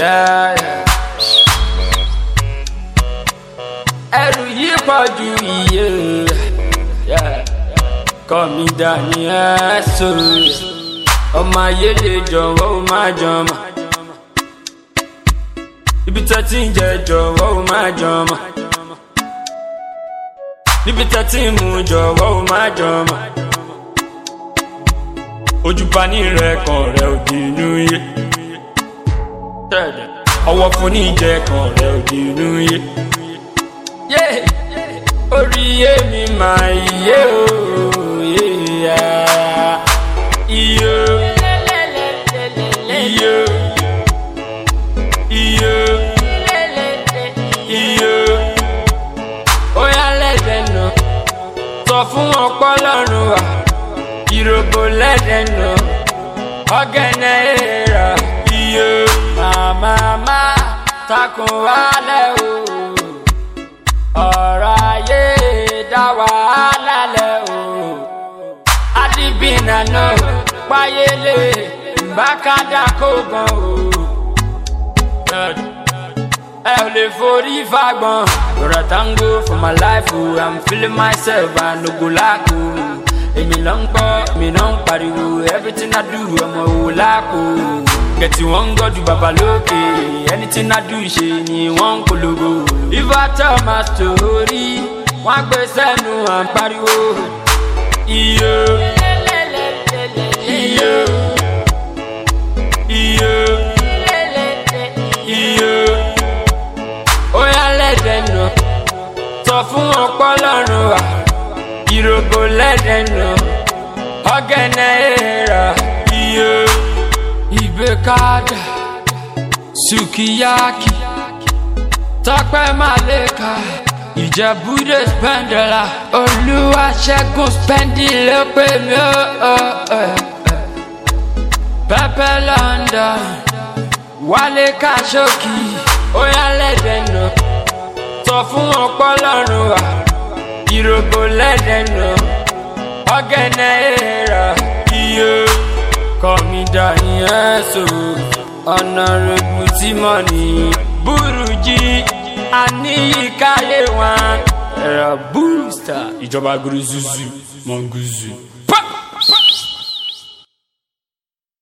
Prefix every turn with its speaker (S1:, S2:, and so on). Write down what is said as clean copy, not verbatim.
S1: yeah. Ẹrù yìí pọ̀ ju iye, yeah. Call me Daniel, so ọmọ ayé lè jọ̀wọ́ ó má jọmọ. Ibi tẹ́ tí ń jẹ jọ̀wọ́ ó má jọmọ. Níbi tẹ́ tí ń mu jọ̀wọ́ ó má jọmọ. Ojúbà ní rẹ̀ kan rẹ̀ ò di inú yé. Ọwọ́ fún ní ìjẹ kan rẹ̀ ò di inú yé. Orí yé mi máa yé o. Iyo, iyo, iyo, iyo. Oya lẹ́dẹ̀ nà, sọ fún ọpọlọ́run wa. Ìròbó lẹ́dẹ̀ nà, ọ̀gẹ̀nẹ̀ èèrà. Iyo, màmá takùn wálẹ̀ o. Ọ̀rọ̀ ayé dá wàhálà lẹ̀ o. Adibina no, payele, mbakada kogan o. Ẹ ò lè forí fagbọn. You're a tango for my life o. I'm feeling myself and no go lack o. Èmi ló ń gbọ́, èmi náà ń pariwo. Everything I do, ọmọ òwò láàkó. Kẹ̀tì wọ́n ń gọ́jú bàbá lókè. Anything I do ṣe ni wọ́n ń polówó. If I tell my story, wọ́n á gbé sẹ́nu à ń pariwo. Iyo, iyo, iyo, iyo. Oya lẹ́dẹ̀ nà, sọ fún ọpọlọ́run wa. Ìròbó lẹ́dẹ̀ nà, ọ̀gẹ̀nẹ̀ èèrà. Iyo, ìgbékadà, sukiyaki, Tọ́pẹ́ Màlẹ́kà. Ìjẹ̀bú-Òde spẹ́ndẹ̀là, Olúwaṣẹ́gun spẹ́ndì ló pè mí ó. Pẹ́pẹ́ London, Wálé Kàṣókì, Oya lẹ́dẹ̀ nà, sọ fún ọpọlọ́run wa. Ìròbó lẹ́dẹ̀ nà, ọ̀gẹ̀nẹ̀ èèrà. Iyo, call me Daniel, so Honorable Timoni, Burújí. Àníyíkáyé wọn ẹ̀rọ booster ìjọba guruzuzu mọ̀ngúzù.